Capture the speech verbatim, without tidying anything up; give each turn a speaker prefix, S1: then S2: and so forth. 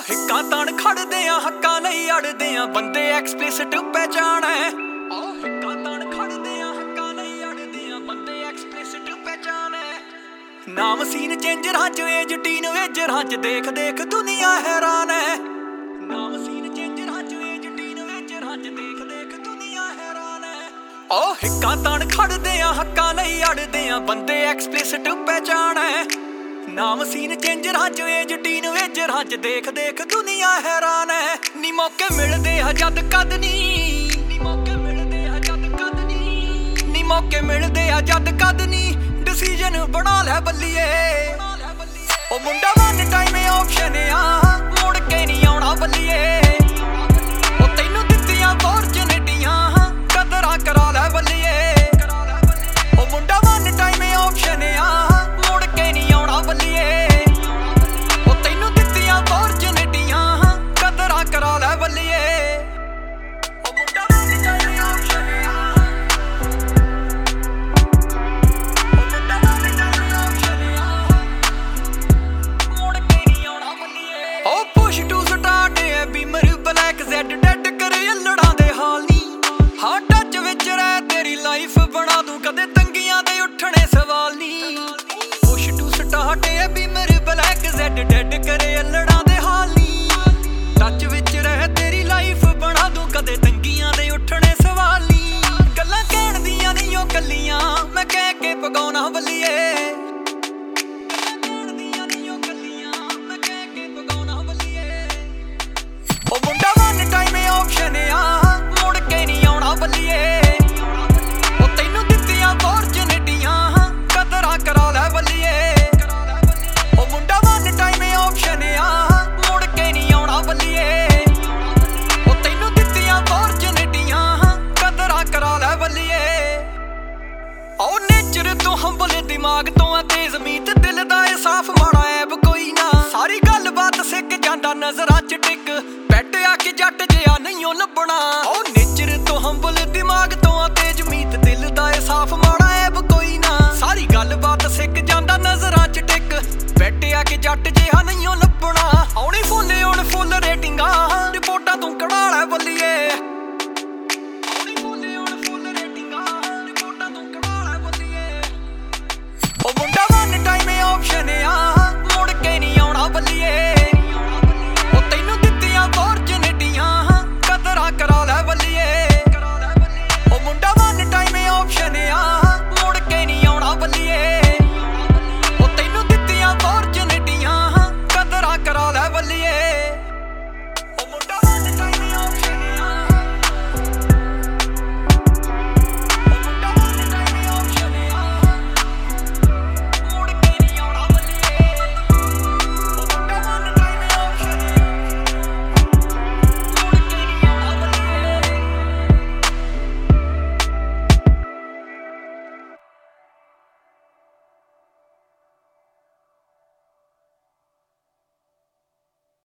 S1: हिक्का तान खड़दे आ हक्कां लई अड़दे आ बंदे एक्सप्लिसिट पहचान है। हिक्का तान खड़दे आ हक्कां लई अड़दे आ बंदे एक्सप्लिसिट पहचान है। नाम सीन चेंजरां च एज टीन वेजरां च देख देख दुनिया हैरान है। नाम सीन चेंजरां च एज टीन वेजरां च देख देख दुनिया हैरान है। ओ हिक्का तान खड़दे आ हक्कां लई अड़दे आ बंदे एक्सप्लिसिट पहचान है। नाम सीन चेंजरां च एज टीन वेजरां च देख देख दुनिया हैरान है। नी मौके मिलदे आ जद कद नी नी मौके मिलदे आ जद कद नी नी मौके मिलदे आ जद कद नी डिसीजन बना लै बल्लिए। ओ मुंडा वन टाइम ऑप्शन आ मुड़ के नहीं आउणा बल्लिए। ओ तैनू दित्तियां अपॉर्चुनिटियां कदरां करा लै बल्लिए। ओ मुंडा वन टाइम ऑप्शन आ मुड़ के नहीं आउणा बल्लिए। ओ तैनू दित्तियां अपॉर्चुनिटियां कदरां करा लै बल्लिए। ओ मुंडा वन टाइम ऑप्शन आ ओ मुंडा वन टाइम ऑप्शन आ मुड़ के नहीं आउणा बल्लिए। ओ पुश टू स्टार्ट है बीमर ब्लैक ज़ेड डेड करे अल्लड़ां दे हाल नी। हां टच विच रह तेरी लाइफ बना दूं कदे तंगियां दे उठणे सवाल नी। पुश टू स्टार्ट है बीमर ब्लैक ज़ेड डेड करे अल्लड़ां दे हाल नी। टच विच रह तेरी लाइफ बना दूं कदे तंगियां दे उठणे सवाल नी। गल्लां कहण दियां नहीं ओ कल्लियां मैं कह के पगाउणा बल्लिए। गल्लां कहण दियां नहीं ओ कल्लियां मैं कह के पगाउणा बल्लिए। ओ मुंडा वन टाइम ऑप्शन आ मुड़ के नहीं आउणा बल्लिए। ओ तैनू दित्तियां अपॉर्चुनिटियां कदरां करा लै बल्लिए। ओ मुंडा वन टाइम ऑप्शन आ मुड़ के नहीं आउणा बल्लिए। ओ तैनू दित्तियां अपॉर्चुनिटियां कदरां करा लै बल्लिए। ओ नेचर तो हंबल दिमाग तो आ तेज मीत दिल दा ए साफ माड़ा ऐब कोई ना। सारी गल बात सिक जांदा नजरां च टिक बैठ आ के जट जिहा नहीं ओ लभना। ओ